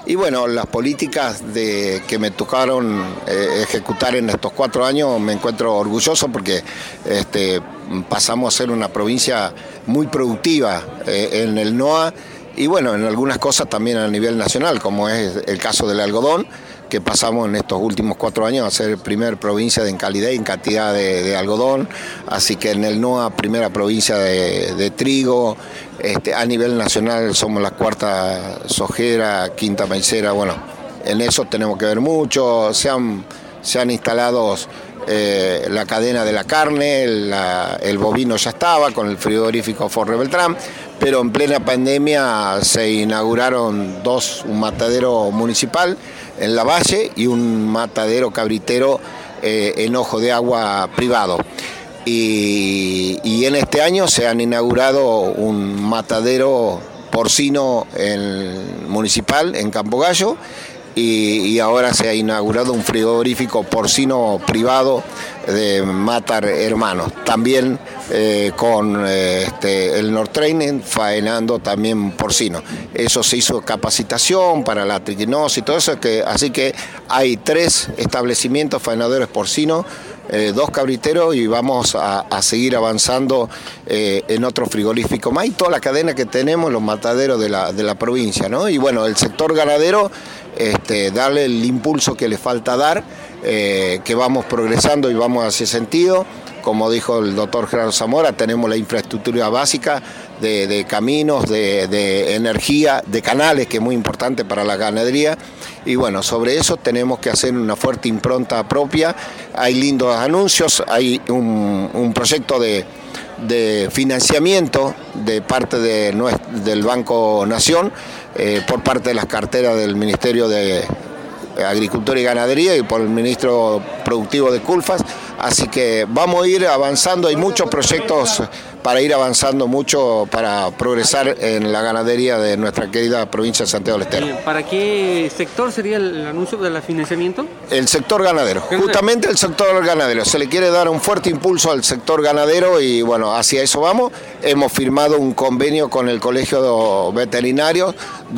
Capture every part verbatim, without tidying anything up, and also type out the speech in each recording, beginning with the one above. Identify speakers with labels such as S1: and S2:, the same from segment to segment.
S1: Y bueno, las políticas de, que me tocaron eh, ejecutar en estos cuatro años me encuentro orgulloso porque este, pasamos a ser una provincia muy productiva eh, en el N O A y bueno, en algunas cosas también a nivel nacional, como es el caso del algodón, que pasamos en estos últimos cuatro años a ser primer provincia en calidad y en cantidad de, de algodón, así que en el N O A primera provincia de, de trigo, este, a nivel nacional somos la cuarta sojera, quinta maicera, bueno, en eso tenemos que ver mucho, se han, se han instalado eh, la cadena de la carne, la, el bovino ya estaba con el frigorífico Forre Beltrán, pero en plena pandemia se inauguraron dos, un matadero municipal en La Valle y un matadero cabritero eh, en Ojo de Agua privado. Y, y en este año se han inaugurado un matadero porcino en, municipal en Campo Gallo y, y ahora se ha inaugurado un frigorífico porcino privado de Matar Hermanos, también eh, con eh, este, el Nortraining faenando también porcino. Eso se hizo capacitación para la triquinosis y todo eso, que, así que hay tres establecimientos faenadores porcinos, eh, dos cabriteros y vamos a, a seguir avanzando eh, en otro frigorífico más y toda la cadena que tenemos, los mataderos de la, de la provincia, ¿no? Y bueno, el sector ganadero, este, darle el impulso que le falta dar, eh, que vamos progresando y vamos hacia ese sentido. Como dijo el doctor Gerardo Zamora, tenemos la infraestructura básica de, de caminos, de, de energía, de canales, que es muy importante para la ganadería. Y bueno, sobre eso tenemos que hacer una fuerte impronta propia. Hay lindos anuncios, hay un, un proyecto de, de financiamiento de parte de, del Banco Nación, eh, por parte de las carteras del Ministerio de Agricultura y Ganadería y por el Ministro Productivo de Culfas, así que vamos a ir avanzando, hay muchos proyectos para ir avanzando mucho para progresar en la ganadería de nuestra querida provincia de Santiago del Estero.
S2: ¿Para qué sector sería el anuncio del financiamiento?
S1: El sector ganadero, justamente el sector ganadero, se le quiere dar un fuerte impulso al sector ganadero y bueno, hacia eso vamos. Hemos firmado un convenio con el Colegio de Veterinarios,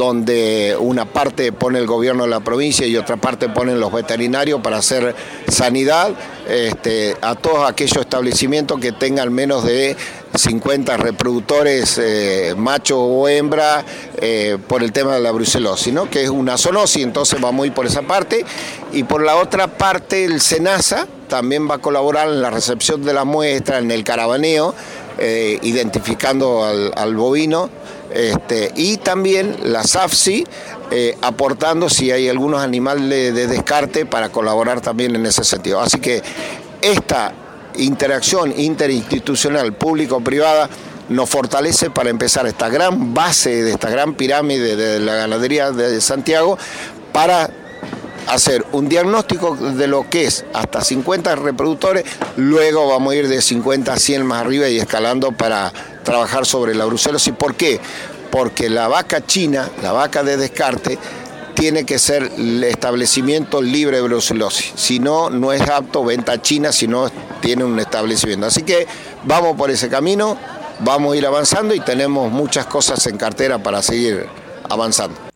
S1: donde una parte pone el gobierno de la provincia y otra parte ponen los veterinarios para hacer sanidad este, a todos aquellos establecimientos que tengan menos de cincuenta reproductores, eh, macho o hembra, eh, por el tema de la brucelosis, ¿no? Que es una zoonosis, entonces vamos a ir por esa parte. Y por la otra parte, el SENASA también va a colaborar en la recepción de la muestra, en el caravaneo, eh, identificando al, al bovino, este, y también la SAFSI, eh, aportando si hay algunos animales de descarte para colaborar también en ese sentido. Así que esta interacción interinstitucional público-privada nos fortalece para empezar esta gran base de esta gran pirámide de la ganadería de Santiago para hacer un diagnóstico de lo que es hasta cincuenta reproductores, luego vamos a ir de cincuenta a cien más arriba y escalando para trabajar sobre la brucelosis. ¿Por qué? Porque la vaca china, la vaca de descarte, tiene que ser el establecimiento libre de brucelosis. Si no, no es apto venta china, si no tiene un establecimiento. Así que vamos por ese camino, vamos a ir avanzando y tenemos muchas cosas en cartera para seguir avanzando.